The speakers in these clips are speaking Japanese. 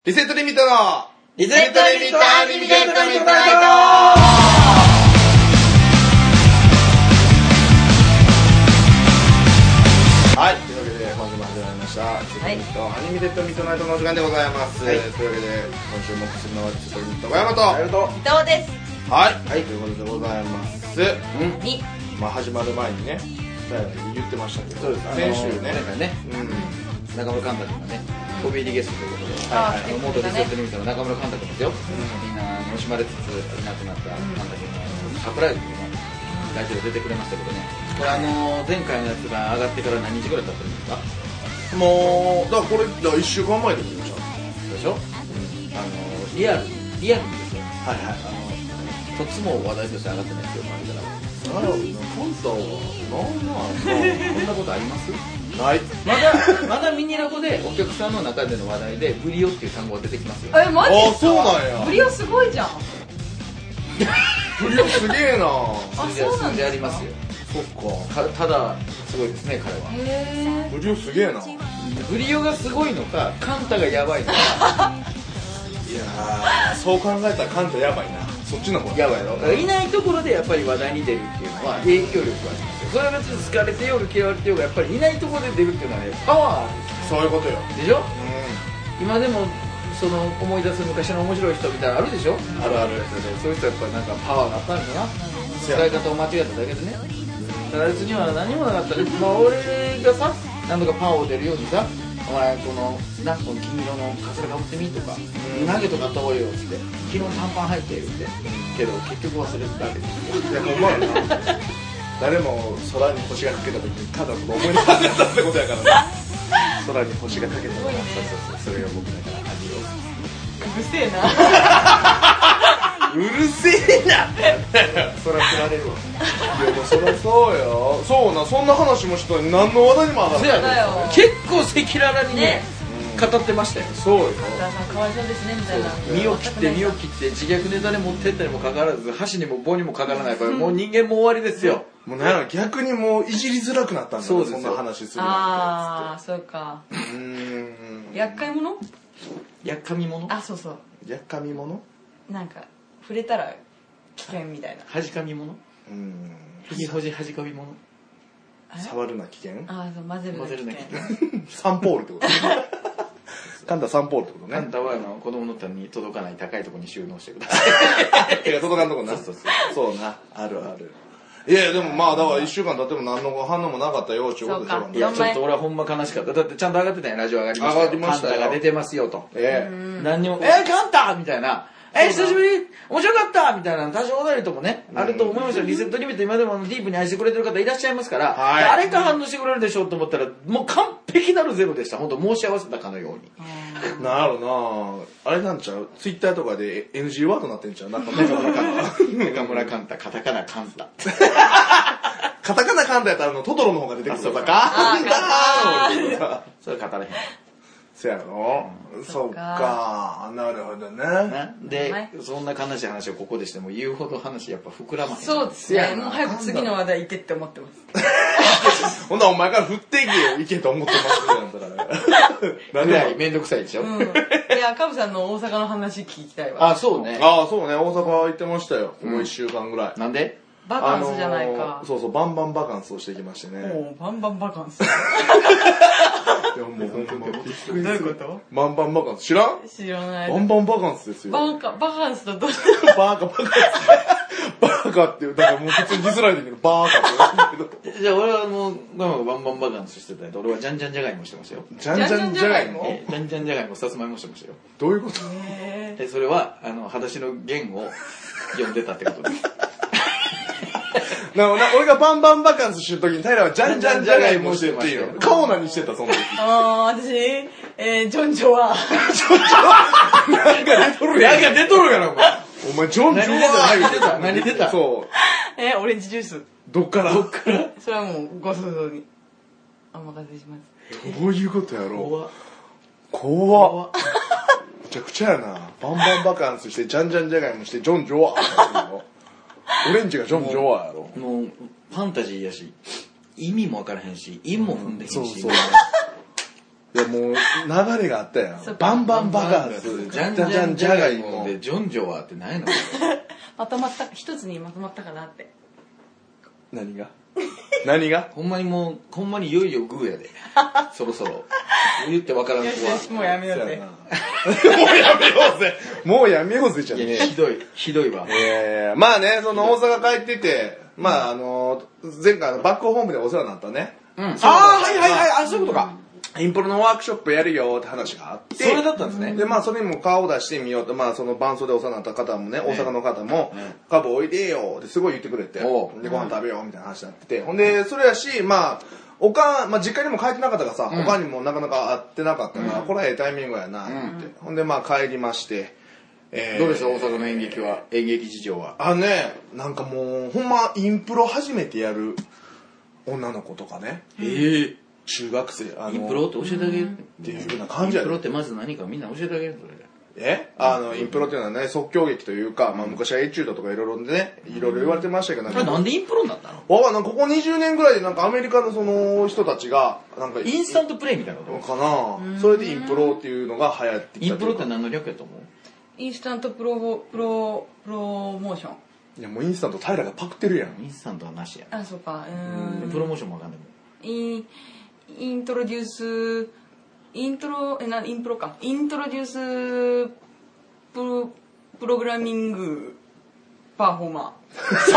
リセットリミットのリセットリミットアニメゲームのミッドナイト。 はい、というわけで今週も始まりましたリセットリミットアニメゲームミッドナイトのお時間でございます、というわけで今週もお送りするのはリセットリミット小山と伊藤です。 はい、ということでございます。 にまあ始まる前にね言ってましたけど、先週ね中村寛太君がね、飛び入りゲストということで、元リセットリミットの中村寛太君ですよ。みんな惜しまれつついなくなった寛太君のサプライズでね、ラジオ出てくれましたけどね。これ前回のやつが上がってから何日ぐらい経ってるんですか？ もうだからこれ1週間前で見ましたでしょ？リアルにですよ。 はいはい。 とつも話題として上がってないですよ、周りから。 なるほど、コントこんなことあります？ ない。 まだミニラボでお客さんの中での話題でブリオっていう単語が出てきますよ。 マジあ、そうなんや。 ブリオすごいじゃん。 ブリオすげえな。 数字ありますよ。 そっか。 ただすごいですね、彼は。 ブリオすげえな。 ブリオがすごいのかカンタがやばいのか。 いやー、そう考えたらカンタやばいな。そっちの方やばいやろ。いないところでやっぱり話題に出るっていうのは影響力がありますよ。それは別に好かれてよう嫌われてようがやっぱりいないところで出るっていうのはね、パワーある。 そういうことよ。 でしょ？今でもその思い出す昔の面白い人みたいなのあるでしょ？ あるある。 そういう人はやっぱりなんかパワーがあったんだな。使い方を間違えただけでね。だから別には何もなかったね。まあ俺がさ、何度かパワーを出るようにさ、お前この金色のカツラかぶってみとか、ナゲット買った方がいいよっつって、昨日短パン入って言ってけど結局忘れてたわけですよ。 いや、ほんまやな。誰も空に星がかけた時にただその思い出なかったってことやからな。空に星がかけたのが、それが僕だから味を。 うるせえな。 うるせえな。 そら振られるわ。 いや、もうそりゃそうよ。そうな、そんな話もしたのに何の話題にも上がらない。 結構赤裸々にね語ってましたよ。 そうよ。 かわいそうですねみたいな。 身を切って自虐ネタで持ってったにもかかわらず箸にも棒にもかからないからもう人間も終わりですよ。 もうなんやろ、逆にもういじりづらくなったんだ。 そうですよ。 そんな話するああ、そうか。厄介者？ やっかみ者？ あ、そうそう。 やっかみ者？ なんか触れたら危険みたいな。 はじかみ者？ひげほじはじかみ者？ 触るな危険？ ああ、そう、混ぜるな危険。 サンポールってことね。カンタサンポールってことね。 カンタは子供の手に届かない高いところに収納してください。 手が届かんとこな。そうな、あるある。いやでもまあだから1週間経っても何の反応もなかったよってことでしょ。 いやちょっと俺はほんま悲しかった。だってちゃんと上がってたよ、ラジオ上がりましたよ。 上がりましたよ。 カンタが出てますよと。何にもカンタみたいな。久しぶり面白かったみたいな多少お便りともね、あると思いますよ。リセットリミット今でもディープに愛してくれてる方いらっしゃいますから、誰か反応してくれるでしょうと思ったらもう完璧なるゼロでした。本当申し合わせたかのように。 なるな。あれなんちゃう、ツイッターとかで NG ワードになってんちゃう。なんか中村カンタ、カタカナカンタ。 カタカナカンタやったらトトロの方が出てくる。そうだか。 それ語れへん。 そやろ。そうか、なるほどね。 で、そんな悲しい話をここでしても言うほど話やっぱ膨らまへん。 そうですね。もう早く次の話題行けって思ってます。 ほんならお前から振っていけよ、行けと思ってますぐらいめんどくさいでしょ。 いや、カブさんの大阪の話聞きたいわ。 あ、そうね。 あ、そうね、大阪行ってましたよ。もう1週間ぐらい。 なんで？ バカンスじゃないか。 そうそう、バンバンバカンスをしてきましてね。 もうバンバンバカンス。 いやもうほんまびっくりする。 どういうこと？ バンバンバカンス知らん？ 知らない。 バンバンバカンスですよ。 バカンスとどう？ バカンス。バカっていう、だからもう普通にディスられてるけど、バカって言うんだけど。 じゃあ俺はもうバンバンバカンスしてたけど、俺はジャンジャンジャガイモしてましたよ。 ジャンジャンジャガイモ？ ジャンジャンジャガイモさつまいもしてましたよ。 どういうこと？ それは裸足の弦を読んでたってことです。 俺がバンバンバカンスしてる時に平はジャンジャンジャガイモしてっていいの？顔何してたその時。 私、ジョンジョは。 なんか出とるやん。 なんか出とるやろ、お前。 お前、ジョンジョは何出たそう。 オレンジジュース。 どっからそれはもうご想像にお任せします。 どういうことやろう。怖っ。めちゃくちゃやな。バンバンバカンスして、ジャンジャンジャガイモして、ジョンジョワオレンジがジョンジョワやろ。 もう、ファンタジーやし、意味もわからへんし、韻も踏んでへんし。 いやもう流れがあったやん。バンバンバカンス、 じゃんじゃんじゃがいもでジョンジョワって何やのまとまった、一つにまとまったかなって。 何が何がほんまにもう、ほんまにいよいよグーやで。そろそろ。言ってわからん子は。 よしよし、もうやめようぜ。 もうやめようぜ。もうやめようぜじゃん。 いやひどい、ひどいわ。 まあね、その大阪帰ってて、まあ前回バックホームでお世話になったね。 うん。ああ、はいはいはい、あ、そういうことか。 インプロのワークショップやるよって話があって。 それだったんですね。 で、まあそれにも顔を出してみようと、まあその伴奏でお世話になった方もね、大阪の方も、カブおいでよってすごい言ってくれて、で、ご飯食べようみたいな話になってて、ほんで、それやし、まあ、まあ実家にも帰ってなかったからさ、他にもなかなか会ってなかったから、これはええタイミングやなって。ほんで、まあ帰りまして、 どうでした大阪の演劇は、演劇事情は。 なんかもう、ほんまインプロ初めてやる女の子とかね。中学生、 インプロって教えてあげるっていうような感じやインプロってまず何かみんな教えてあげるそれで。 インプロっていうのはね、即興劇というか、まあ昔はエチュードとかいろいろね、いろいろ言われてましたけど、 なんでインプロになったの？ なんかここ20年ぐらいでなんかアメリカのその人たちが、なんかインスタントプレイみたいなことかな。それでインプロっていうのが流行ってきた。 インプロって何の略やと思う？ インスタントプロモーション。 いやもうインスタント平がパクってるやん。 インスタントはなしや。 あ、そうか。 プロモーションもわかんないもん。 インプロか。イントロデュースプログラミングパフォーマー。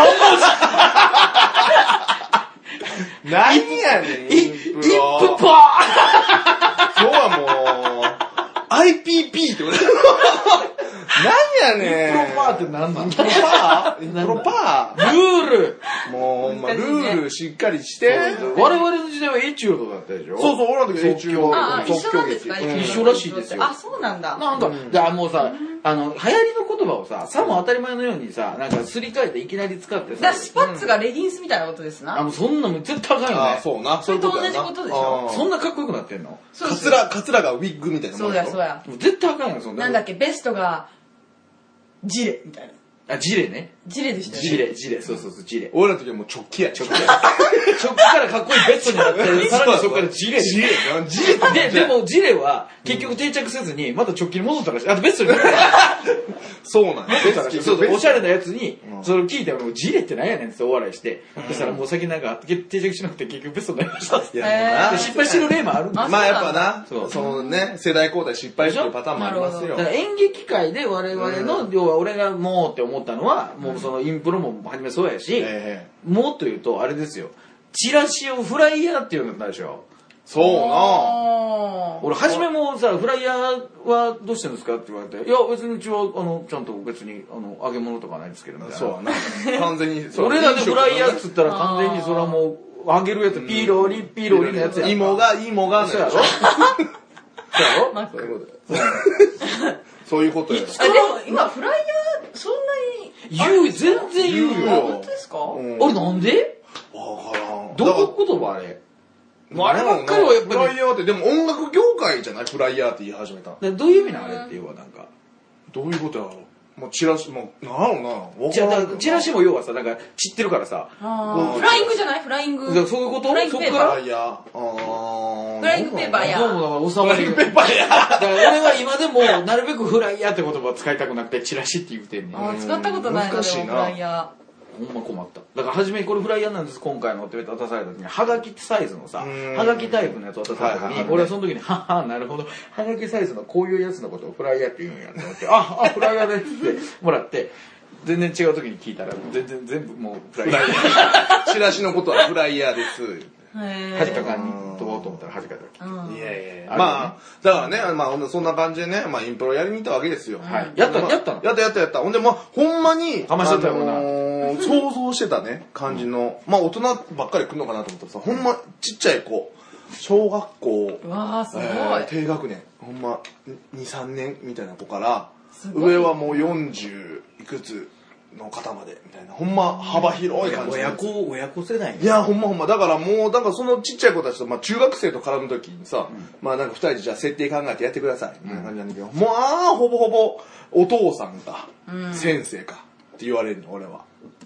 何やねん、インプロ。 インプパー今日はもう、IPP ってこと何やねん。 インプロパーって何なんだ？ インプロパールールもうほんまルールしっかりして。 我々の時代はエチュードだったでしょ？ そうそう、俺らの時エチュード。 一緒なんですか？ 一緒らしいですよ。 あ、そうなんだ。 なんか、じゃあもうさ、流行りの言葉をさ、さも当たり前のようにさ、なんかすり替えていきなり使ってさ。 スパッツがレギンスみたいなことですな。 もうそんなもん絶対高いよね。 そうな。 それと同じことでしょ？ そんなかっこよくなってんの？ カツラがウィッグみたいなもん。 そうや。 絶対高いの、そんな。 なんだっけ、ベストが、ジレみたいな。 あ、ジレね。 ジレでしたよね。 ジレ。そう、ジレ。 俺らの時はもう直帰や。 直帰からかっこいいベストになって、さらにそこからジレ。でもジレは結局定着せずに、また直帰に戻ったらしい。あとベストに戻ったらしい。 そうなんや。 そう、おしゃれなやつに、それを聞いて、ジレって何やねんって大笑いして、そしたらもう先なんか定着しなくて結局ベストになりました。失敗してる例もあるんですよ。 まあやっぱな、そのね、世代交代失敗するパターンもありますよ。 だから演劇界で我々の、要は俺がもうって思ったのは、もうそのインプロも初めそうやし、もっと言うとあれですよ、チラシをフライヤーっていうのだったでしょ。 そうな。 俺初めもさ、フライヤーはどうしてるんですかって言われて、いや別にうちはちゃんと別に揚げ物とかないですけどみたいな。 そうやな。完全に。 俺らでフライヤーっつったら完全にそれはもう揚げるやつ、ピロリのやつや。 芋がそうやろ。そうやろ。 そういうことや。そういうことや。 でも今フライヤーそんなに全然言うよ。 本当ですか？ あれなんで？ わからん。 どこ言葉あれ？あればっかりはやっぱり。 フライヤーって、でも音楽業界じゃないフライヤーって言い始めた。 どういう意味なのあれっていうのはなんか。 どういうことやろう。もうチラシ、もう、なんやろな。 チラシも要はさ、なんか散ってるからさ。 フライングじゃないフライング。 そういうことフライングペーパー。 フライヤー。 フライングペーパーや。 どうもだから収まり。フライングペーパーや。だから俺は今でもなるべくフライヤーって言葉を使いたくなくてチラシって言うてんねん。 使ったことないのでもフライヤー。 ほんま困った。だから初めにこれフライヤーなんです今回のって渡された時にハガキサイズのさ、ハガキタイプのやつ渡された時に俺はその時にははなるほどハガキサイズのこういうやつのことをフライヤーって言うんやと思ってフライヤーですってもらって全然違う時に聞いたら全部もうフライヤー。 チラシのことはフライヤーです。 恥かかんに飛ぼうと思ったら恥かかった。 いや。まあ、だからね、まあそんな感じでね、まあインプロやりに行ったわけですよ。 はい。やったの？ やった。ほんで、まあ、ほんまに、 かましちゃったよ想像してたね、感じの、まあ大人ばっかり来るのかなと思ったらさ、ほんまちっちゃい子、小学校、 すごい。 低学年、ほんま2、3年みたいな子から、上はもう40いくつの方までみたいな、ほんま幅広い感じ。 親子世代。 いや、ほんま。だからもう、そのちっちゃい子たちと、まあ中学生と絡むときにさ、まあなんか二人でじゃあ設定考えてやってください、みたいな感じなんだけど、もうほぼほぼお父さんか、先生かって言われるの、俺は。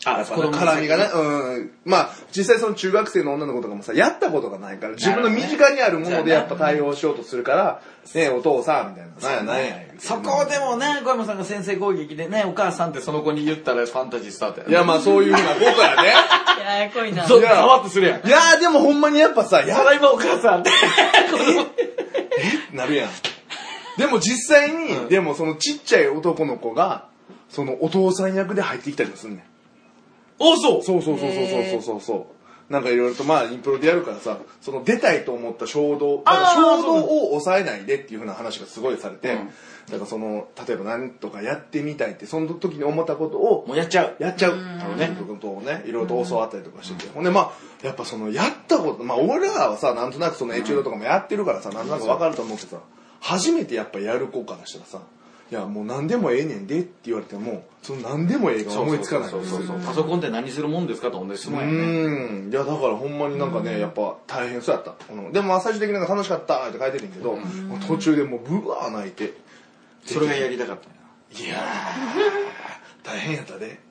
絡みがね、まあ実際その中学生の女の子とかもさやったことがないから自分の身近にあるものでやっぱ対応しようとするからねお父さんみたいななんやそこでもね小山さんが先制攻撃でねお母さんってその子に言ったらファンタジースタートやいやまあそういうふうなことやねややこいな。 そう変わってするやん。 いやでもほんまにやっぱさただいまお母さんってなるやん。でも実際に、でもそのちっちゃい男の子がそのお父さん役で入ってきたりもすんねん。 そうそうなんかいろいろとまあインプロでやるからさその出たいと思った衝動を抑えないでっていうふうな話がすごいされて、だからその例えば何とかやってみたいってその時に思ったことをもうやっちゃうっていうことをねいろいろと教わったりとかしてて、ほんでまあやっぱそのやったことまあ俺らはさなんとなくそのエチュードとかもやってるからさなんとなく分かると思ってさ初めてやっぱやる子からしたらさいやもう何でもええねんでって言われてもその何でもええが思いつかない。 パソコンって何するもんですかと同じ質問やね。 いやだからほんまになんかねやっぱ大変そうやった。でも最終的になんか楽しかったって書いてるんけど途中でもうブワー泣いてそれがやりたかったんや。 いやー大変やったで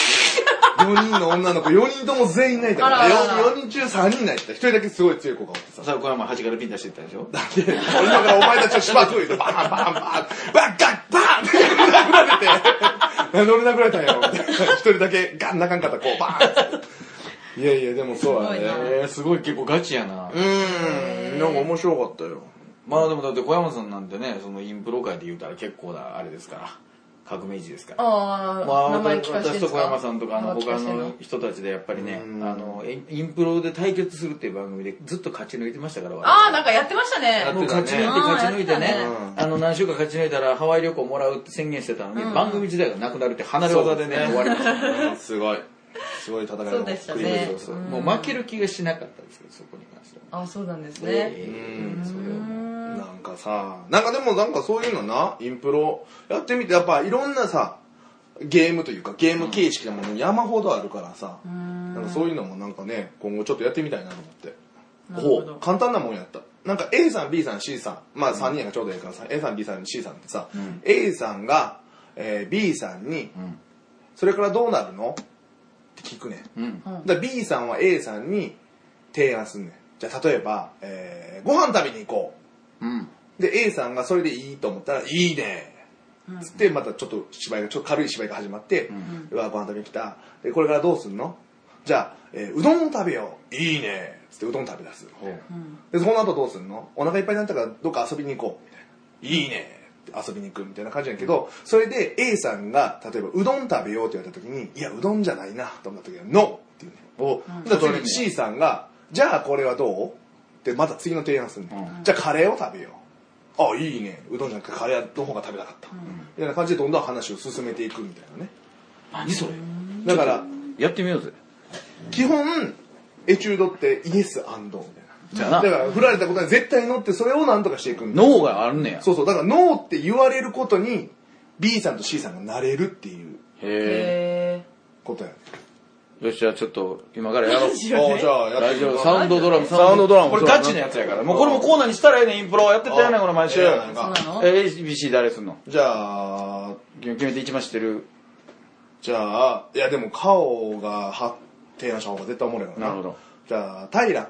4人の女の子4人とも全員泣いたから4人中3人泣いてた1人だけすごい強い子がおってさ小山端からピン出していったでしょ。 だって俺だからお前たちをしばくいとバーンバーンバーンバーンガッバーンって殴られてなんで俺殴られたんやろみたいな1人だけガン泣かんかったこうバーンっていやいやでもそうやねすごい結構ガチやな。 なんか面白かったよ。 まあでもだって小山さんなんてねそのインプロ界で言うたら結構なあれですから革命児ですから。 名前聞かせて私と小山さんとか他の人たちでやっぱりねインプロで対決するっていう番組でずっと勝ち抜いてましたから。 なんかやってましたね。 もう勝ち抜いてね何週か勝ち抜いたらハワイ旅行もらうって宣言してたのに番組自体がなくなるって離れ技でね終わりましたすごい戦いそうでしたね。 もう負ける気がしなかったですけどそこに関しては。 そうなんですね。 なんかさなんかでもなんかそういうのなインプロやってみてやっぱいろんなさゲームというかゲーム形式なもの山ほどあるからさなんかそういうのもなんかね今後ちょっとやってみたいなと思って簡単なもんやった。なんか A さん B さん C さんまあ3人がちょうどいいからさ A さん B さん C さんってさ、A さんが、B さんに、それからどうなるのって聞くねん、だから B さんは A さんに提案すんねん。じゃあ例えば、ご飯食べに行こう、で A さんがそれでいいと思ったらいいねつってまたちょっと軽い芝居が始まって、ご飯食べに来たでこれからどうすんのじゃあ、うどんを食べよういいねつってうどん食べ出す、でその後どうすんのお腹いっぱいになったからどっか遊びに行こうみたいないいねって遊びに行くみたいな感じやけどそれで A さんが例えばうどん食べようって言われた時にいやうどんじゃないなと思った時はノーっていうねだから C さんがじゃあこれはどうってまた次の提案するね、じゃあカレーを食べよういいねうどんじゃなくてカレーの方が食べたかった、みたいな感じでどんどん話を進めていくみたいなね。 何それだからやってみようぜ。 基本エチュードってイエス&みたいなだから振られたことに絶対ノーってそれを何とかしていくみたいな。 ノーがあるねや。 そうだからノーって言われることに B さんと C さんがなれるっていうことやね。 よしじゃあちょっじ今からやろう。 じゃあやってみよう。 サウンドドラムこれガチなやつやからもうこれもコーナーにしたらええねん。インプロやってたよねこれ毎週。ABC 誰すんの。 じゃあ決めて一番知ってる。 じゃあいやでもカオが提案した方が絶対おもろいからな。 なるほど。 じゃあ平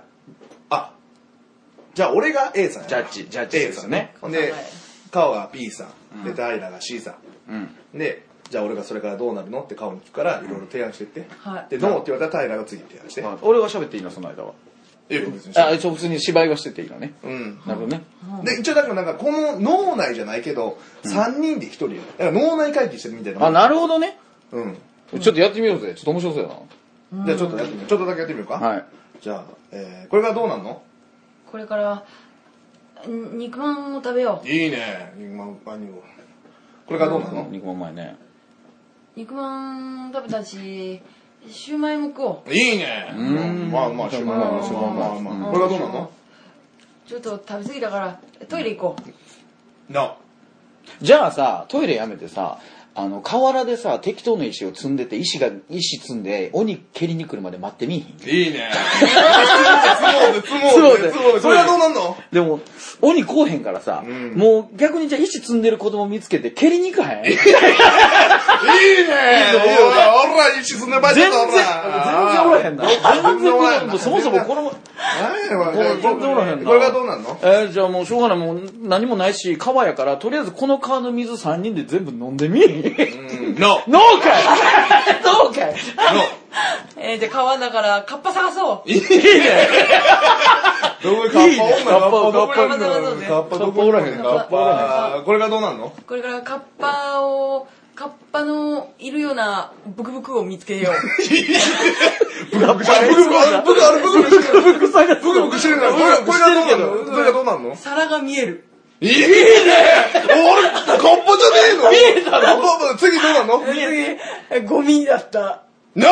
じゃあ俺が A さんやジャッジ A さんね。 ほんでカオが B さんで平が C さんでじゃあ俺がそれからどうなるのってカオに聞くからいろいろ提案してってでノーって言われたら平が次提案して俺は喋っていいのその間は。 別に普通に芝居はしてていいのね。なるほどね。 で一応だからなんかこの脳内じゃないけど3人で1人だから脳内会議してるみたいな。 なるほどね。 ちょっとやってみようぜ。ちょっと面白そうやな。じゃあちょっとやってみよう。ちょっとだけやってみようか。 はい。 じゃあこれからどうなんの？ これから肉まんを食べよう。 いいね。肉まんこれからどうなんの？ 肉まんうまいね。 肉まん食べたしシューマイも食おう。 いいね。まあシューマイまあこれからどうなんの？ ちょっと食べ過ぎたからトイレ行こう。 じゃあさトイレやめてさ河原でさ、適当な石を積んでて、石積んで、鬼蹴りに来るまで待ってみいひん。 いいね。積もうで。それはどうなんの？ でも、鬼来おへんからさ、もう逆にじゃあ石積んでる子供見つけて蹴りに行かへん？いいね。 いいね。おら、石積んでる場合だったら。 全然おらへんな。全然おらへん。そもそもこの、全然おらへんな。 これがどうなんの？ じゃあもうしょうがない。もう何もないし、川やから、とりあえずこの川の水3人で全部飲んでみ。 ノーかいノーかいじゃあ川だからカッパ探そう。 いいね。どこにカッパおんの？カッパどこおらへん？カッパ。これがどうなんの？ これからカッパのいるようなブクブクを見つけよう。 ブクブクしてるから。これがどうなんの？ 皿が見える。 いいね。俺、カッパじゃねえの？見えたの？次どうなんの？ 次、ゴミだった。 ノー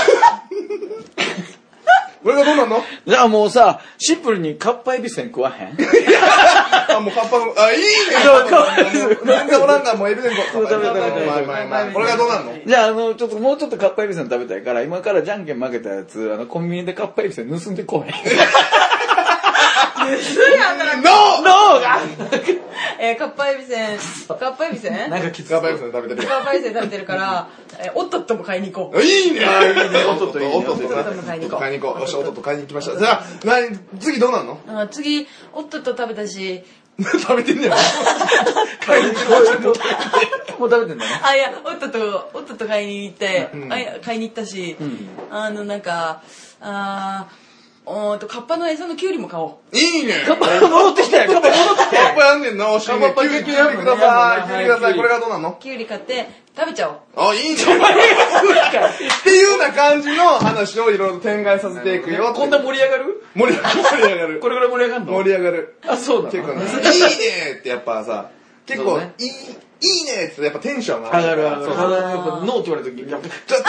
これがどうなんの？ じゃあもうさ、シンプルにカッパエビせん食わへん？ もうカッパの、いいね。全然おらんがもうエビせん食わ。これがどうなんの？ じゃあもうちょっとカッパエビせん食べたいから、今からじゃんけん負けたやつ、コンビニでカッパエビせん盗んでこへん。 ノーがカッパエビせんなんかきつい。 カッパエビせん食べてる。 カッパエビせん食べてるから、おっとっとも買いに行こう。 いいね。 おっとっといいね。 おっとっとも買いに行こう。 買いに行こう。よし、おっとっと買いに行きました。じゃあ、次どうなんの？ 次、おっとっと食べたし、 食べてんねやろ。買いに行くもう食べてんだね。 いや、おっとっと買いに行って、買いに行ったし、なんか、カッパの餌のキュウリも買おう。 いいね。 カッパ戻ってきたよ。カッパ戻ってきたよ。 カッパやんねんな、おしめ。キュウリください。これがどうなんの？ キュウリ買って食べちゃおう。 いいね。っていうような感じの話をいろいろ展開させていくよ。 こんな盛り上がる？ 盛り上がる。 これぐらい盛り上がるの？ 盛り上がる。 あ、そうだ。 結構ね。いいねってやっぱさ、結構、いいねってやっぱテンションが上がる。やっぱノーって言われた時に、ちょっと、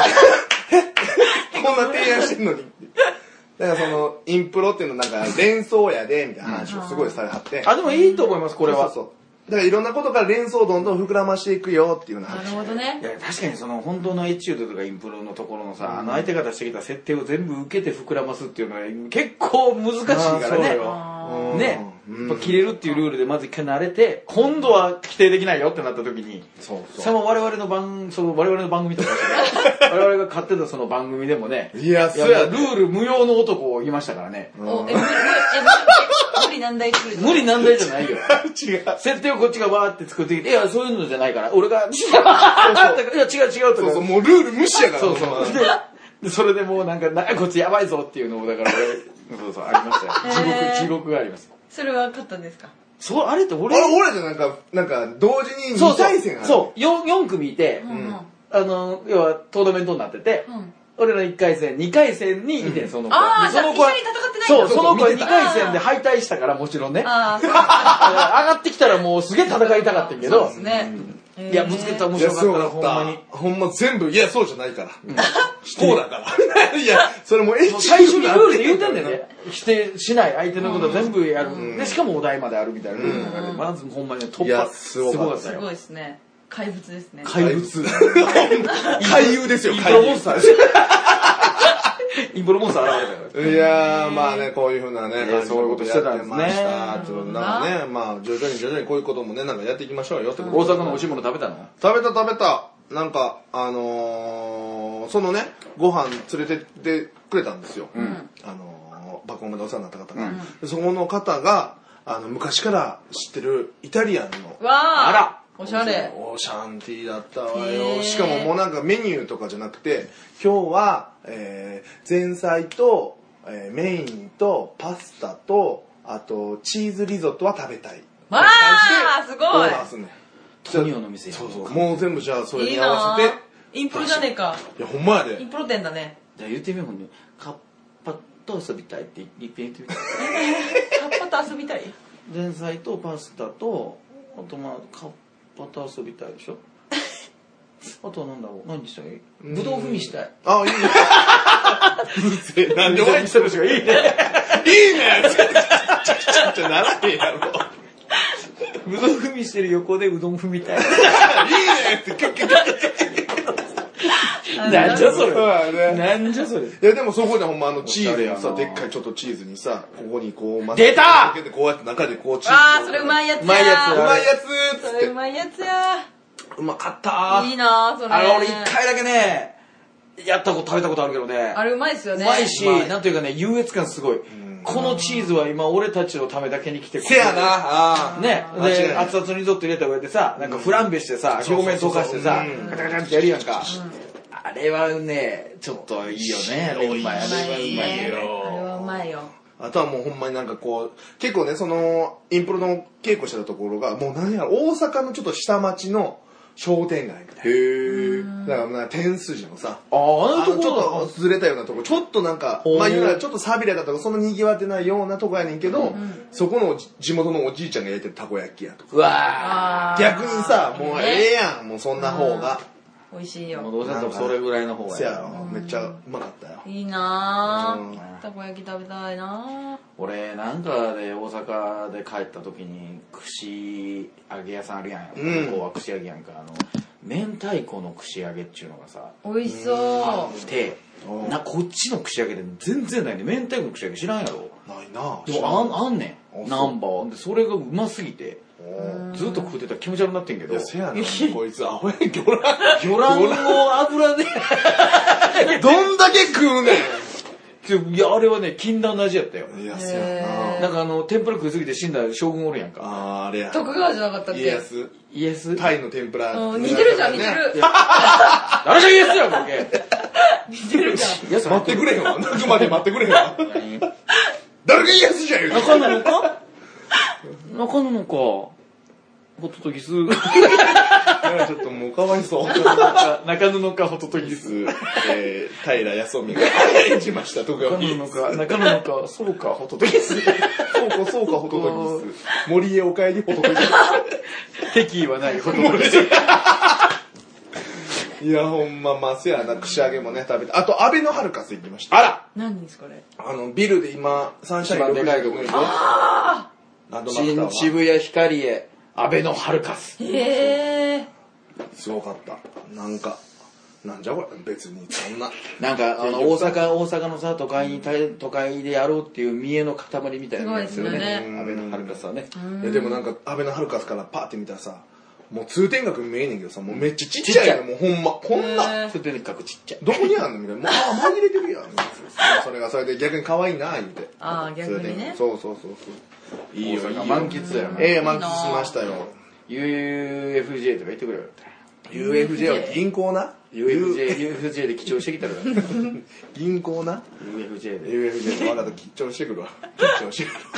こんな提案してんのに。だからその、インプロっていうのなんか連想やで、みたいな話をすごいされはって。 でもいいと思います、これは。 そう。だからいろんなことから連想をどんどん膨らましていくよっていうような話。 なるほどね。 いや、確かにその本当のエチュードとかインプロのところのさ、相手が出してきた設定を全部受けて膨らますっていうのは結構難しいからね。ね。やっぱ切れるっていうルールでまず一回慣れて、今度は規定できないよってなった時に、それも我々の番組とか我々が買ってたその番組でもね、 いや、そうや、 ルール無用の男を言いましたからね。 無理難題作る。 無理難題じゃないよ。 違う。 設定をこっちがわーって作ってきて、いや、そういうのじゃないから、俺が、いや、違うとか。 そう、もうルール無視やから。 そう。で、それでもうなんか、こっちやばいぞっていうのを、だから俺、そう、ありましたよ。地獄があります。 それは勝ったんですか？ あれって俺じゃなんか、同時に2対戦ある。 そう、4組いて、要はトーナメントになってて、俺ら1回戦、2回戦にいて、その子。 じゃあ一緒に戦ってないんだ。 そう、その子は2回戦で敗退したから、もちろんね。上がってきたらもうすげえ戦いたかったんけど。 そうですね。 いや、ぶつけたら面白かったな、ほんまに。 ほんま全部、いや、そうじゃないから。こうだから。いや、それも最初にルールで言うたんだよね。否定しない、相手のこと全部やる。で、しかもお題まであるみたいなルールの中で、まずほんまに突破。すごかったよ。 すごいですね。怪物ですね。 怪物。 怪物ですよ、 インプロモンスターですよ。インプロモンスター現れたよ。 いやー、まあね、こういうふうなね、 そういうことしてたんですね。 なんかね、まあ、徐々にこういうこともね、なんかやっていきましょうよってこと。 大阪の美味しいもの食べたの？ 食べた。なんか、そのね、ご飯連れてってくれたんですよ。爆音までお世話になった方が。そこの方が、昔から知ってるイタリアンの。 わー！あら！おしゃれ。 オシャンティーだったわよ。しかももうなんかメニューとかじゃなくて、今日は、前菜と、メインとパスタと、あとチーズリゾットは食べたい。 わー！すごい！ オーダーすんねん。 トニオの店や。 そう。もう全部じゃあそれに合わせて。 インプロじゃねえか。 いや、ほんまやで。 インプロ店だね。 じゃあ言ってみようね。カッパと遊びたいって言ってみたい。 カッパと遊びたい？ 前菜とパスタと、あとまあ、カッパと遊びたいでしょ。あとはなんだろう、何したい？ぶどう踏みしたい。 あ、いいね。うるせえ、なんで俺にしたのしかいいね。いいねちょっとならへんやろ。 うどん踏みしてる横でうどん踏みたい。 いいねってキュッキュッキュッなんじゃそれ。 ねなんじゃそれ。 いやでもそこでほんまチーズにさ、でっかいちょっとチーズにさ、ここにこう出たかけてこうやって中でこうチーズあーそれうまいやつやうまいやつうまいやつっつってそれうまいやつやうまかったいいなそれ俺一回だけね、食べたことあるけどね。 あれうまいっすよねうまいし、 うまいなんというかね、優越感すごい。このチーズは今俺たちのためだけに来てせやなあーね、で、 間違いない熱々のリゾット入れた上でさ、なんかフランベしてさ、表面溶かしてさうん、 カチャカチャってやるやんか。あれはね、ちょっといいよね。あれうまい。あれはうまいよ。 あれはうまいよあとはもうほんまになんかこう結構ねそのインプロの稽古してたところがもう何やら大阪のちょっと下町の商店街みたいへなだからまあ天筋のさあのとちょこっとずれたようなところちょっとなんかほうまあ言うならちょっと寂れたとかそんなにぎわってないようなとこやねんけど、そこの地元のおじいちゃんが焼いてるたこ焼きやとかうわあー逆にさもうええやんもうそんな方が美味しいもうよどうせだったらそれぐらいの方がせやろめっちゃうまかったよいいなうんたこ焼き食べたいな俺なんかで大阪で帰った時に串揚げ屋さんあるやん、 うんここは串揚げやんか明太子の串揚げっていうのがさ美味しそうあってこっちの串揚げで全然ないね明太子の串揚げ知らんやろないなでもあんねんそうナンバーでそれがうますぎてずっと食ってたら気持ち悪くなってんけどいやせやなこいつアホやん魚卵魚卵を油でどんだけ食うねいやあれはね禁断の味やったよんいやせやななんか天ぷら食いすぎて死んだ将軍おるやんかあーあれや徳川じゃなかったっけ家康イエスタイの天ぷらうん似てるじゃん似てる誰がイエスやボケ似てるじゃんイエス待ってくれへんわ泣くまで待ってくれへんわ誰が家康じゃん言うて中なのか中なのかホトトギスちょっともうかわいそう中布かホトトギス平康臣が演じました徳川家中布か中布かそうかホトトギスそうかホトトギス森へお帰りホトトギ敵意はないホトトギススいやほんまませやな串揚げもね食べてあとアベノハルカス行きましたあら何ですかねビルで今サンシャイン一番でかいとこ 60 あランドマークタワー渋谷ヒカリエアベノハルカスーへえすごかったなんかなんじゃこれ別にそんななんか大阪のさ都会でやろうっていう見栄の塊みたいなやつよすごいですねアベノハルカスはねいやでもなんかアベノハルカスからパーって見たらさもう通天閣見えねんけどさもうめっちゃちっちゃいのもうほんまこんなそれにかくちっちゃいどこにあんのみたいなもう紛れてるやんそれがそれで逆に可愛いな言うてあー逆にねそういいよいいよ満喫だよね満喫しましたよ UFJ とか言ってくれよ UFJ は銀行な UFJ で記帳してきたら銀行な UFJ で UFJ でわざと緊張してくるわ緊張してくる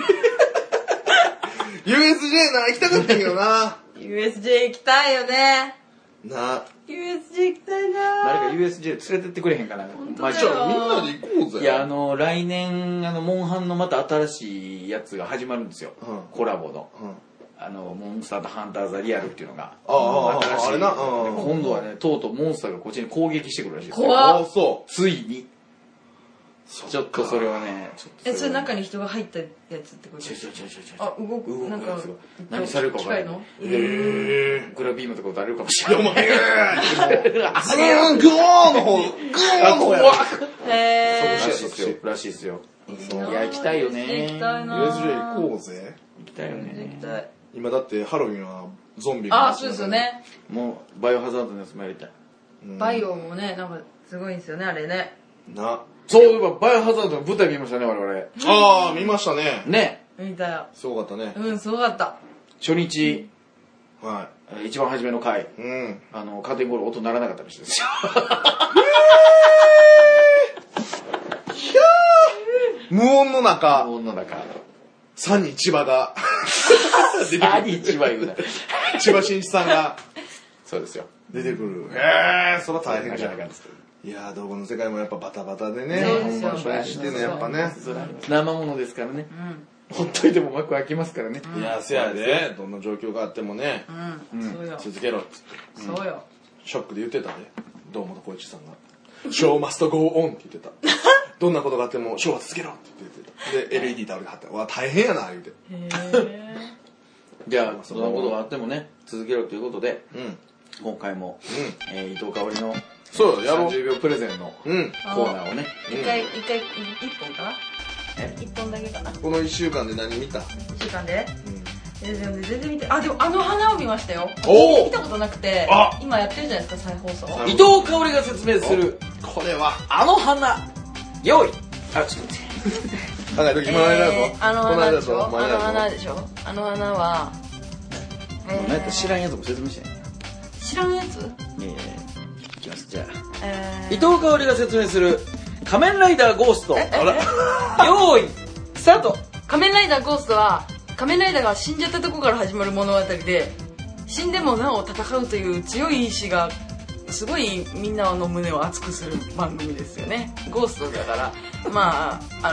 USJ な行きたかったけどな USJ 行きたいよねな USJ 行きたいな誰か USJ 連れてってくれへんかなまあ当だよみんなで行こうぜいや来年モンハンのまた新しいやつが始まるんですよ、 うんコラボのうんモンスターとハンターザリアルっていうのがあ新しいあれなで今度はねとうとうモンスターがこっちに攻撃してくるらしいですよ怖っあそうついにちょっとそれはねちょっとそれ中に人が入ったやつってことちょあ動くなんか何されるか分からない機械のグラビームとか打たれるかもしれないお前あのグオーの方グオーの方やへらしいっすよらしいっすよいや行きたいよね行きたいな USJ 行こうぜ行きたいよ行ねきたい今だってハロウィンはゾンビがあそうですよねもうバイオハザードのやつもやりたいバイオもねなんかすごいんですよねあれねなそういえばバイオハザードの舞台見ましたね我々 ああ見ましたねね見たよすごかったねうんすごかった初日は一番初めの回いうんカーテンコール音鳴らなかったらしいですよ無音の中音の中サニー千葉が何一番言うな千葉真一さんがそうですよ出てくるへえそれは大変じゃんなかなかですいやー動画の世界もやっぱバタバタでねそうですよほんま初日してねやっぱね生ものですからねほっといても幕開きますからねいやせやでどんな状況があってもねそうよ続けろっつってそうよショックで言ってたね堂本光一さんが「ショーマストゴーオン」って言ってたどんなことがあってもショーは続けろって言ってたで LED 倒れてはったわ大変やな言うてへえじゃあそんなことがあってもね続けろということで、今回も、伊藤香織のそうやろう 30秒プレゼンのコーナーをね、 一本かな？1本だけかな。 この1週間で何見た ？1週間で？全然見て、でも花を見ましたよ。見たことなくて、今やってるじゃないですか、再放送。 伊藤香織が説明する、 これはあの花、用意。ちょっと待って。 考えとき、今の間だぞ。 あの花でしょ。あの花は、 何やったら知らんやつも説明して。 知らんやつ？ いきます、じゃあ。伊藤香織が説明する、仮面ライダーゴースト。用意、スタート。 仮面ライダーゴーストは、仮面ライダーが死んじゃったとこから始まる物語で、死んでもなお戦うという強い意志がすごいみんなの胸を熱くする番組ですよね。ゴーストだから、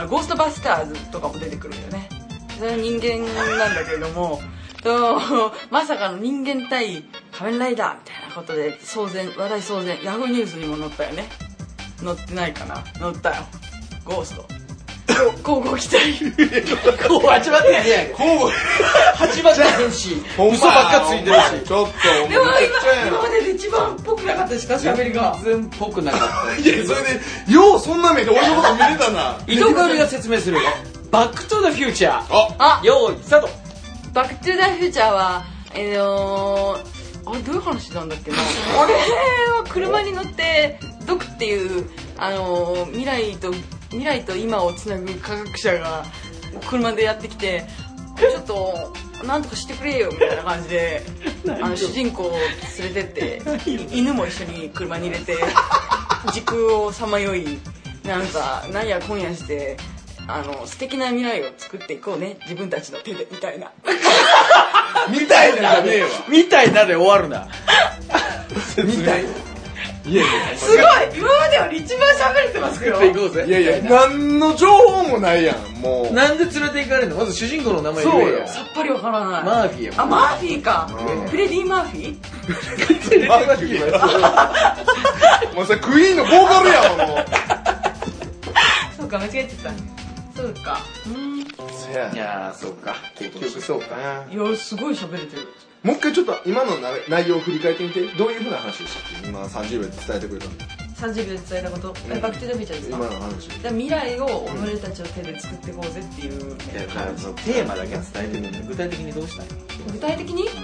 ゴーストバスターズとかも出てくるよね。それは人間なんだけれども、まさかの人間対仮面ライダーみたいなことで話題騒然、ヤフーニュースにも載ったよね。載ってないかな？載ったよ。ゴースト。交互期待。 こう始まってんね。始まってへんし、嘘ばっかついてるし。 ちょっとでも今までで一番っぽくなかったですか、喋りが。 全然っぽくなかった。 いや、それでようそんな目で俺のこと見れたな。 伊藤香織が説明するバックトゥザフューチャー。用意スタート。 バックトゥザフューチャーはあれどういう話なんだっけな。あれは車に乗ってドクっていう未来と今をつなぐ科学者が車でやってきて、ちょっとなんとかしてくれよみたいな感じで主人公を連れてって犬も一緒に車に入れて時空をさまよい、なんや今夜して素敵な未来を作っていこうね、自分たちの手でみたいなみたいなじゃねえわ。 みたいなで終わるな。 みたいな。いやすごい、今までより一番喋れてますよ。 行こうぜ。 いや何の情報もないやん。もうなんで連れて行かれるの？まず主人公の名前言えよ。 さっぱりわからない。 マーフィーや。 マーフィーか。フレディ・マーフィー？ マーフィー。もうそれクイーンのボーカルやわもう。 そうか、間違えてた。そうか。 いやー、そうか。 結局そうか。 いや、すごい喋れてる。 もう一回ちょっと今の内容を振り返ってみて。どういうふうな話でしたっけ？今30秒で伝えてくれたの。 30秒で伝えたこと。バックトゥザフューチャーですか？ 今の話。 未来を己たちの手で作っていこうぜっていう。 テーマだけは伝えてるんだよ。具体的にどうしたいの？ 具体的に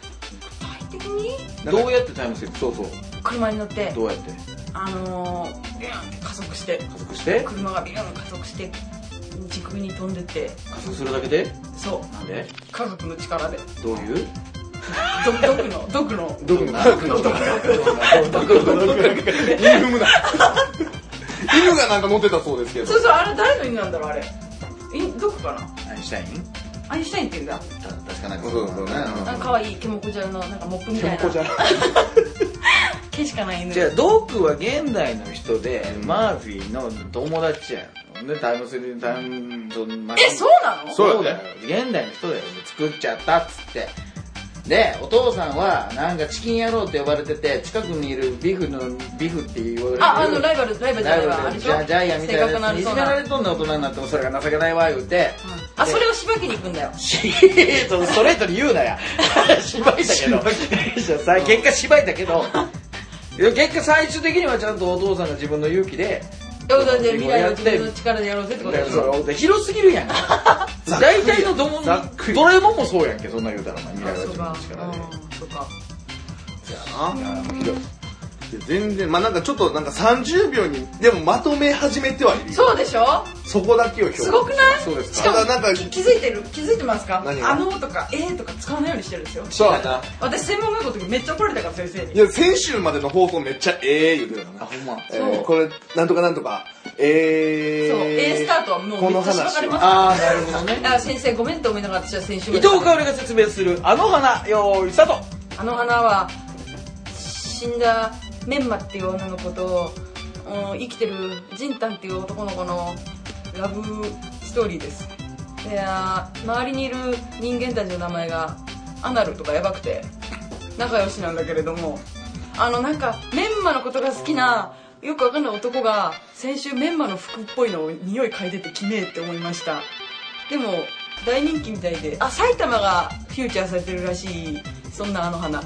どうやってタイムスリップ？そう車に乗ってどうやってビューン加速して車がビューン加速して時空に飛んでって加速するだけで？ そう。 なんで？ 科学の力で。 どういう？ 毒の犬踏むな。犬がなんか乗ってたそうですけど。 そうあれ誰の犬なんだろう、あれ。どこかな？ アインシュタインって言うんだ。 確かなんかそうね。 可愛いケモコジャラのなんかモップみたいな。 ケモコジャラ。 毛しかない犬。 じゃあドックは現代の人で、マーフィーの友達やん。でタイムスリップそうなの？ そうだよ。現代の人だよ。作っちゃったっつって。でお父さんはなんかチキン野郎って呼ばれてて、近くにいるビフって言われてるライバルじゃないわ、あれでしょ。 ジャイアンみたいなやつにいじめられとんな大人になってもそれが情けないわ言うて、 それをしばきに行くんだよ。 ストレートに言うなや。しばいたけど結果しばいたけど結果最終的にはちゃんとお父さんが自分の勇気で未来を自分の力でやろうぜってことでしょ。 広すぎるやん。大体のドラえもんもそうやんけ、そんな言うたら未来は自分の力で。 そうか。 全然なんかちょっとなんか30秒にでもまとめ始めてはいるよ。 そうでしょ。 そこだけを表現。 すごくない？ そうです。 しかもなんか気づいてますか？ 何が？ とかとか使わないようにしてるんですよ。 そうやな。 私専門学校の時めっちゃ怒られたから先生に。 いや先週までの放送めっちゃ言うてたからな。 ほんま。 これなんとかなんとかそう、スタートはもうめっちゃしばかれます。 なるほどね。 だから先生ごめんって思いながら私は先週。 伊藤香織が説明するあの花、用意スタート。 あの花は死んだメンマっていう女の子と生きてるジンタンっていう男の子のラブストーリーです。で周りにいる人間たちの名前がアナルとかやばくて仲良しなんだけれども、なんかメンマのことが好きなよくわかんない男が先週メンマの服っぽいのを匂い嗅いでてきめえって思いました。でも大人気みたいで、埼玉がフューチャーされてるらしい。そんなあの花。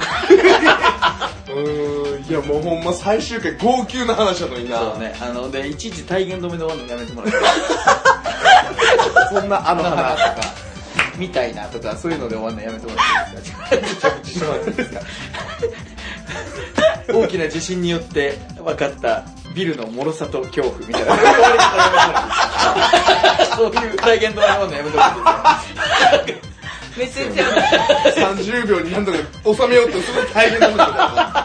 いやもうほんま最終回号泣の話なのにな。 そうね、でいちいち体言止めで終わるのやめてもらってそんなあの花とかみたいなとかそういうので終わるのやめてもらっていいですか。着地してもらっていいですか。大きな地震によって分かったビルの脆さと恐怖みたいなそういう体験止めで終わるのやめてもらっていいですか。 めっちゃ 30秒に何とか収めようとする大変なんだ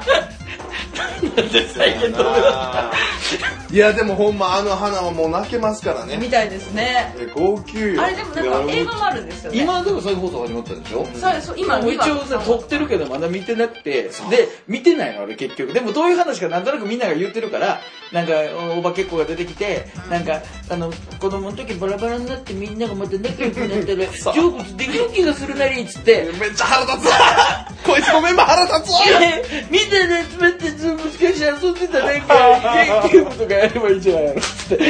けどいやでもほんまあの花はもう泣けますからね。 みたいですね。 号泣よ。 あれでもなんか映画もあるんですよね。 今でもそういう放送始まったでしょ。 そう今一応さ撮ってるけどまだ見てなくて、で見てないの俺結局。でもどういう話かなんとなくみんなが言ってるから、なんかお化けっ子が出てきて、なんか子供の時バラバラになってみんながまた仲良くなったら成仏できる気がするなりっつって。 めっちゃ腹立つわこいつのメンバー腹立つわみんなで集まってもしかして遊んでたなんかゲームとかやればいいじゃないのっつって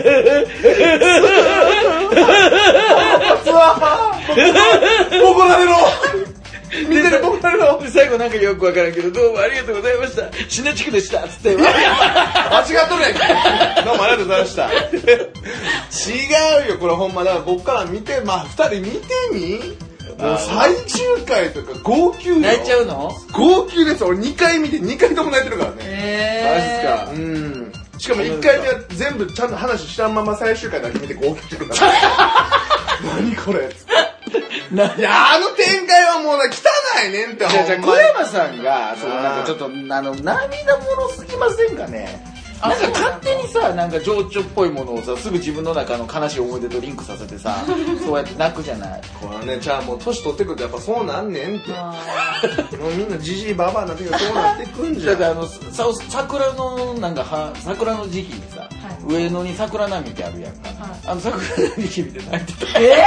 怒られろみんなで怒られろ。 で最後なんかよくわからんけど、どうもありがとうございました、シナチクでしたっつって間違っとるやんか。どうもありがとうございました違うよこれほんま。だから僕から見て、2人見てみ。もう最終回とか号泣よ。 泣いちゃうの？ 号泣です。俺2回見て2回とも泣いてるからね。 マジっすか。 しかも1回目は全部ちゃんと話したまま最終回だけ見て号泣してるから何これいやあの展開はもう汚いねんって。 じゃあ小山さんがなんかちょっと涙もろすぎませんかね。なんか勝手にさ、なんか情緒っぽいものをさ、すぐ自分の中の悲しい思い出とリンクさせてさ、そうやって泣くじゃない。 これね、じゃあもう年取ってくるとやっぱそうなんねんって。もうみんなじじいばばになってくるとそうなってくんじゃん。 だって桜のなんか桜の時期にさ、上野に桜並木ってあるやんか。桜並木見て泣いてた。 それ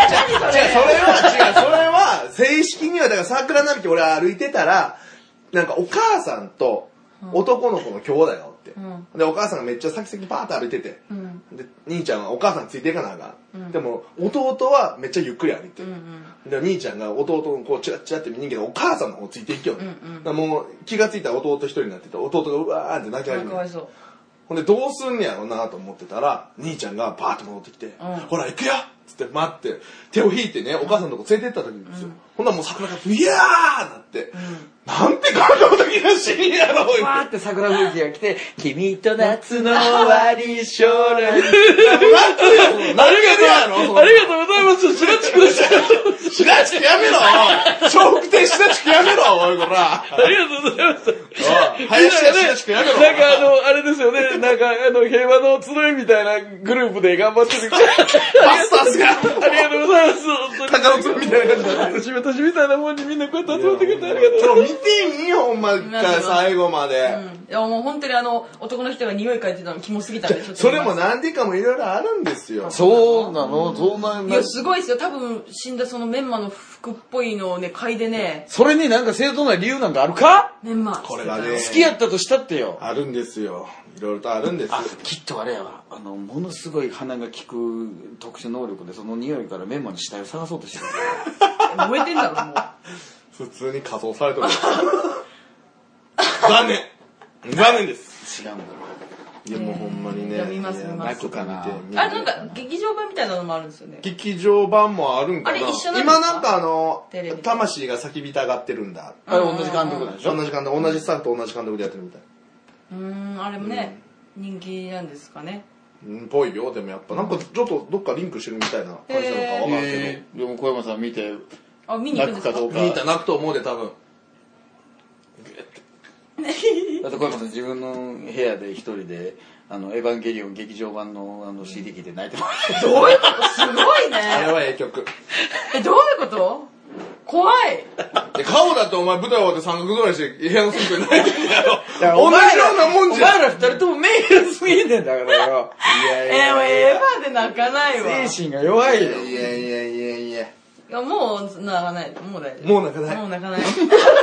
は正式にはだから桜並木俺歩いてたら、なんかお母さんと男の子の兄弟がおって、でお母さんがめっちゃ先々パーッと歩いてて、で兄ちゃんはお母さんついていかなあかん、でも弟はめっちゃゆっくり歩いてる、で兄ちゃんが弟のこうチラッチラって見に行けどお母さんの方ついていきよ、だからもう気がついたら弟一人になってて、弟がうわーって泣き始めて、ほんでどうすんねやろうなと思ってたら兄ちゃんがパーッと戻ってきて、ほら行くよっつって待って手を引いてね、お母さんのとこ連れてった時ですよ、ほんならもう桜がビヤーなって、なんて感動的なシーンやろうわーって桜吹雪が来て、君と夏の終わり将来。 ありがとうございます。白チクでした。白チクやめろ笑福亭白チクやめろおいこら。 ありがとうございます。 林家白チクやめろ。 なんかあれですよね、なんか平和の集いみたいなグループで頑張ってる。 バスターズが。 ありがとうございます。 高野つみたいな感じで。 私みたいなもんにみんなこうやって集まってくれてありがとう。 見てみよほんまから最後まで。 いやもう本当に男の人が匂い嗅いでたのキモすぎたんで、 それもなんでかもいろいろあるんですよ。 そうなの？そうなんだ。 いやすごいですよ。多分死んだそのメンマの服っぽいのをね嗅いでね。 それになんか正当な理由なんかあるか？ メンマこれがね好きやったとしたってよ。 あるんですよ。いろいろとあるんですよ。 きっとあれやわ。ものすごい鼻が利く特殊能力でその匂いからメンマの死体を探そうとしてる。 燃えてんだろもう。 普通に仮装されてる。残念です。 違うんだろう。いやもうほんまにね。 見ます泣くかな。 なんか劇場版みたいなのもあるんですよね。 劇場版もあるんかな。 あれ一緒なんですか？ 今なんか魂が叫びたがってるんだ。 あれ同じ監督でしょ？ 同じ監督、同じスタッフと同じ監督でやってるみたい。 あれもね、人気なんですかね。 ぽいよ。でもやっぱなんかちょっとどっかリンクしてるみたいな感じなのかわからんけど。でも小山さん見て見に行くんですか？ 見に行ったら泣くと思うで多分。 だって小山さん自分の部屋で一人でエヴァンゲリオン劇場版のCD 聴いて泣いてます。 どういうこと？すごいね。 あれはええ曲。 どういうこと？怖い。 顔だってお前舞台終わって三角ぐらいして部屋の隅っこに泣いてるんやろ。同じようなもんじゃん。 お前ら二人ともメールすぎてんだからよ。 もうエヴァで泣かないわ。 精神が弱いよ。 いやもう泣かない。もう大丈夫。 もう泣かない。 もう泣かない。 お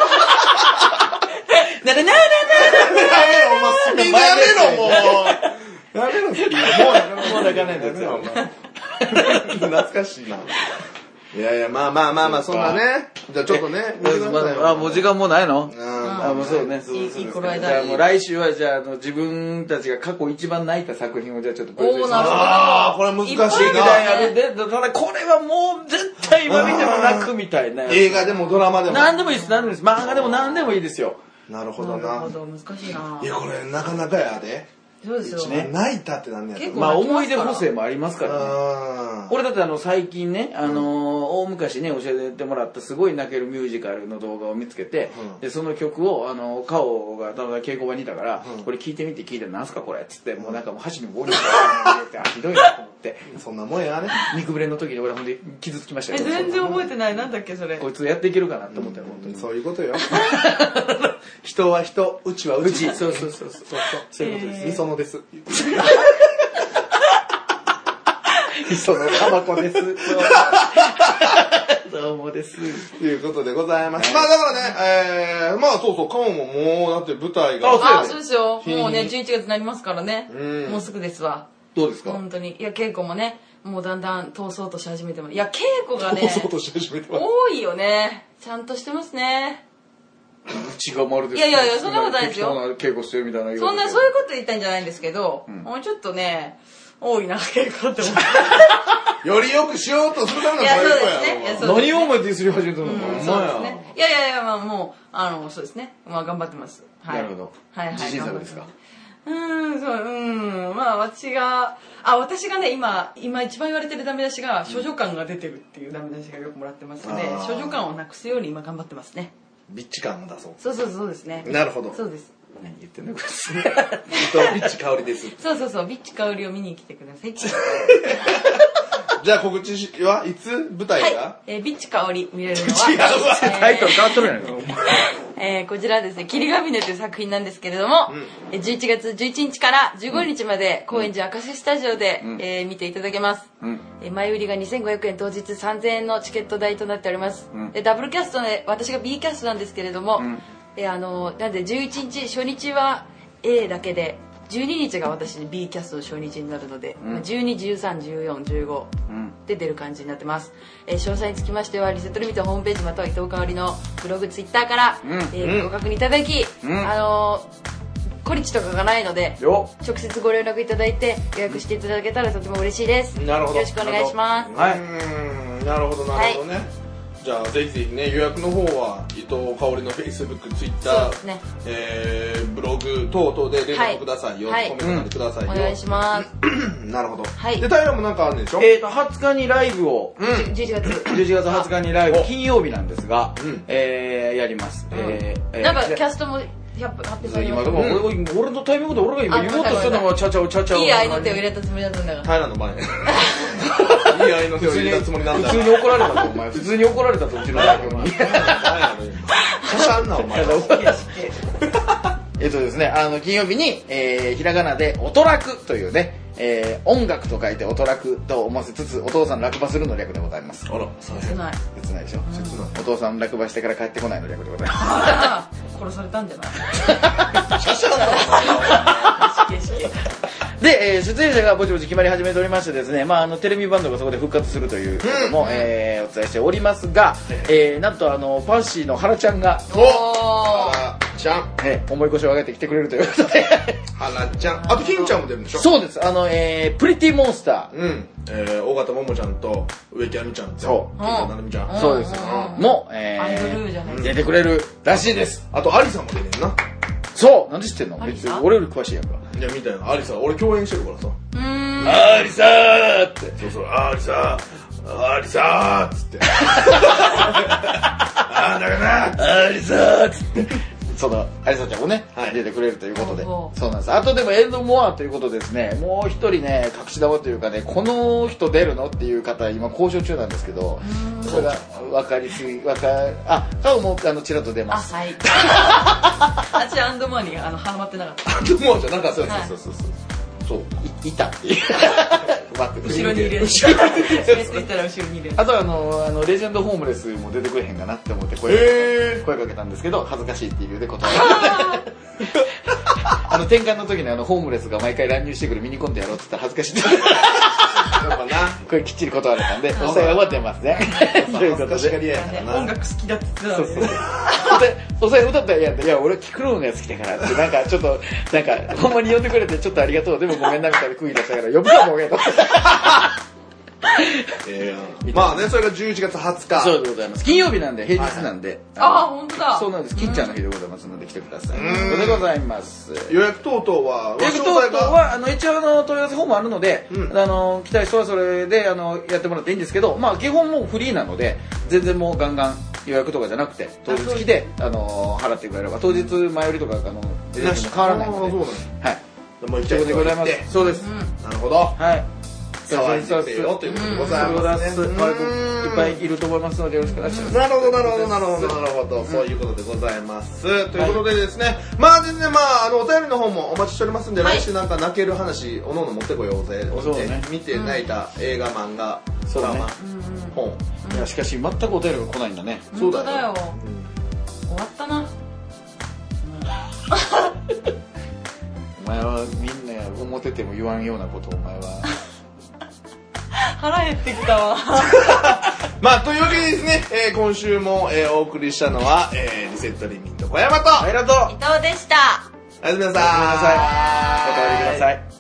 前スピードやめろもう。やめろスピード。もう泣かないんだよお前。 懐かしいな。いやいや、まあまあまあまあ、そんなね。じゃあちょっとね。 もう時間もうないの？もうそうね。 いい頃合いだ。 じゃあもう来週はじゃあ自分たちが過去一番泣いた作品をじゃあちょっとプレゼンします。 ああ、これ難しいな。 ただこれはもう絶対今見ても泣くみたいな。 映画でもドラマでも。 何でもいいです、何でもいいです。漫画でも何でもいいですよ。 なるほどな。 なるほど、難しいな。 いや、これなかなかやで。 そうですよ。 泣いたってなんねや。 まあ思い出補正もありますからね。俺だって最近ね、大昔ね教えてもらったすごい泣けるミュージカルの動画を見つけて、でその曲をカオが稽古場にいたから、これ聞いてみて聞いてなんすかこれっつって、もうなんかもう箸に棒に入れてひどいなと思って、 そんなもんやね。 肉ぶれの時に俺ほんで傷つきましたよ。 全然覚えてない。なんだっけそれ。 こいつやっていけるかなって思ったよ本当に。 そういうことよ。人は人、うちはうち。 そういうことです。 磯野です。 磯野玉子です。どうもです。 ということでございます。まあだからね、まあそうそう、カモももうだって舞台が。 そうですよ。もうね、11月になりますからね。もうすぐですわ。 どうですか？ 本当に。いや、稽古もね、もうだんだん通そうとし始めてます。いや、稽古がね、多いよね。ちゃんとしてますね。 うちがまるで。 いや、そんなことないですよ。 稽古してるみたいな。 そういうこと言ったんじゃないんですけど、もうちょっとね、多いな、稽古って思って。 よりよくしようとするための稽古やろ。 何をお前ディスり始めたの？ そうですね。いや、まあもう、そうですね。まあ頑張ってます。 なるほど。自信作ですか？ まあ私がね、今一番言われてるダメ出しが、処女感が出てるっていうダメ出しがよくもらってますので、処女感をなくすように今頑張ってますね。 ビッチ感を出そう。 そうですね。 なるほど。 そうです。 何言ってんのこれ。ビッチ香りです。 そう、ビッチ香りを見に来てください。 じゃあ告知はいつ舞台が？ ビッチ香り見れるのはタイトル変わっとるやんか。 こちらですね、霧ヶ峰という作品なんですけれども、11月11日から15日まで高円寺赤瀬スタジオで見ていただけます。前売りが2500円、当日3000円のチケット代となっております。ダブルキャストで、私が B キャストなんですけれども、なんで11日初日は A だけで、12日が私 B キャスト初日になるので、12、13、14、15で出る感じになってます。詳細につきましてはリセットルミットホームページまたは伊藤香織のブログ、ツイッターから、ご確認いただき、コリチとかがないので直接ご連絡いただいて予約していただけたらとても嬉しいです。 なるほど。 よろしくお願いします。 なるほどね。じゃあぜひぜひね、予約の方は伊藤香織の Facebook、Twitter、ブログ等々で連絡くださいよ。コメントなりくださいよ。 お願いします。 なるほど。で、平もなんかあるんでしょ ？20日にライブを、 11月 20日にライブ、金曜日なんですが、やります。 なんかキャストも発表されました。 俺のタイミングで俺が今言おうとしたのはチャチャいい合いの手を入れたつもりだったんだから。 平の前。いい合いの手を入れたつもりなんだ。 普通に怒られたぞお前。普通に怒られたぞうちの代表に。 しゃしゃんなお前。 ですね、金曜日に、ひらがなでおとらくというね、音楽と書いておとらくと思わせつつ、お父さん落馬するの略でございます。 あら、 切ない。 切ないでしょ。お父さん落馬してから帰ってこないの略でございます。 殺されたんじゃない？ しゃしゃんなお前。 で、出演者がぼちぼち決まり始めておりましてですね、テレビバンドがそこで復活するということも、お伝えしておりますが、なんとファンシーの原ちゃんが、 原ちゃん、 重い腰を上げてきてくれるということで、 原ちゃん、あと金ちゃんも出るんでしょ？ そうです、プリティモンスター、尾形桃ちゃんと植木亜美ちゃんと金田成美ちゃん、 そうです、も、出てくれるらしいです。 あとアリさんも出るんな。 そう、なんで知ってんの？別に俺より詳しいやんか。 いや、みたいな。アリサ、俺共演してるからさ。 アリサーって。 そう、アリサーっつって。だからな、 アリサーっつって。そのアリサちゃんもね、出てくれるということで、そうなんです。あとでもエンドモアということですね、もう一人ね、隠し玉というかね、この人出るのっていう方、今交渉中なんですけど、それが分かりすぎ、顔もちらっと出ます。 はい。私アンドモアにハマってなかった。 アンドモアじゃなかった。 そう、いたっていう。 後ろに入れる。後ろに入れる。 あとレジェンドホームレスも出てくれへんかなって思って声かけたんですけど、恥ずかしいっていう理由で断られた。転換の時にホームレスが毎回乱入してくるミニコントやろうって言ったら恥ずかしいって。 これきっちり断られたんで、おさえは出ますね。ということで。 音楽好きだって言ってたのに。 おさえ歌ったら嫌だ。いや、俺聞くのが好きだからって、なんかちょっと、なんか、ほんまに呼んでくれてちょっとありがとう。でもごめんなみたいな空気出したから、呼ぶかもげと。 まあね、それが11月20日。 そうでございます。金曜日なんで、平日なんで。 ああ、ほんとだ。 そうなんです。金ちゃんの日でございますので来てください。それでございます。 予約等々は、 予約等々は、一応問い合わせフォームあるので、来たい人はそれで、やってもらっていいんですけど、まあ基本もうフリーなので、全然もうガンガン予約とかじゃなくて、当日来て、払ってくれれば、当日前売りとか、変わらないので。はい。 もう一回でございます。 そうです。 なるほど。 はい。 騒いでてよということでございますね。 いっぱいいると思いますのでよろしくお願いします。 なるほど。そういうことでございます。ということでですね、まあ全然お便りの方もお待ちしておりますんで、来週なんか泣ける話、おのおの持ってこようぜ。見て泣いた映画、漫画、ドラマ、本。 いや、しかし全くお便りが来ないんだね。 そうだよ。終わったな。 お前はみんな思ってても言わんようなことお前は。 腹減ってきたわ。 まあというわけでですね、今週も、お送りしたのは、リセットリミット小山とありがとう。 伊藤でした。 おやすみなさい。 おやすみなさい。お便りください。